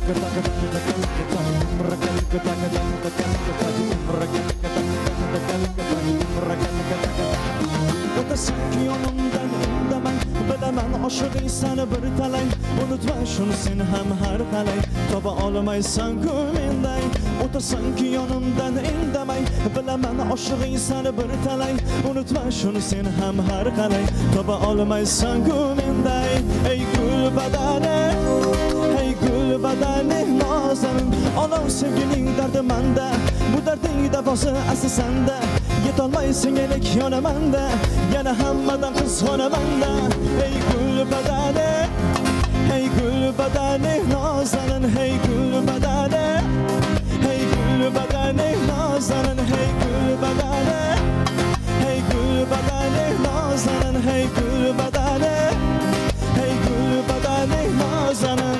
O'tasanki yonimdan indaman, bilaman oshiqiysan bir talay. Unutma shuni sen ham har qalay, topa olmaysan-ku menday. O'tasanki yonimdan indamay, bilaman oshiqiysan bir talay. Unutma shuni sen ham har qalay, topa olmaysan-ku menday. Ey gul badani, ey gul badani nozanin, olov sevgining dardi manda. Bu darding davosi asli sanda. Yetolmaysan elak yonamanda, yana hammadan qizg'onamanda. Ey gul badani, ey gul badani nozanin, hey gul badani, hey gul badani nozanin, hey gul badani, hey gul badani nozanin, hey gul badani, hey gul badani nozanin.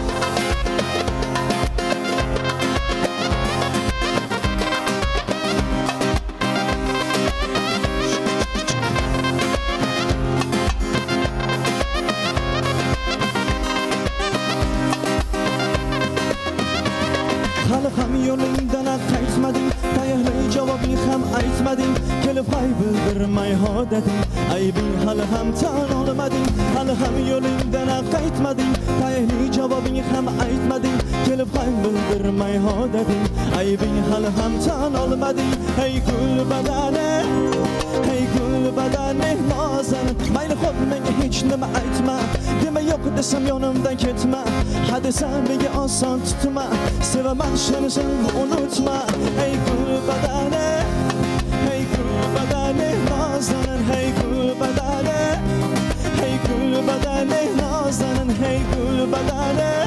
Hali ham yo'lingdan qaytmading, tayyorli javobing ham aytmading, kelib hay bildirmay hodating, aybing hali ham tan olmading. Hali ham yo'lingdan qaytmading, tayyorli javobing ham aytmading, kelib hay bildirmay hodating, aybing hali ham tan olmading. Hey gul badani, hey gul badani nozanin, mayli xo'p menga hech nima aytma, dema yo'q desam yonimdan ketma, ha desam menga oson tutma, sevaman seni sen unutma. Hey gul badani, hey gul badani nozanin, hey gul badani, hey gul badani nozanin, hey gul badani.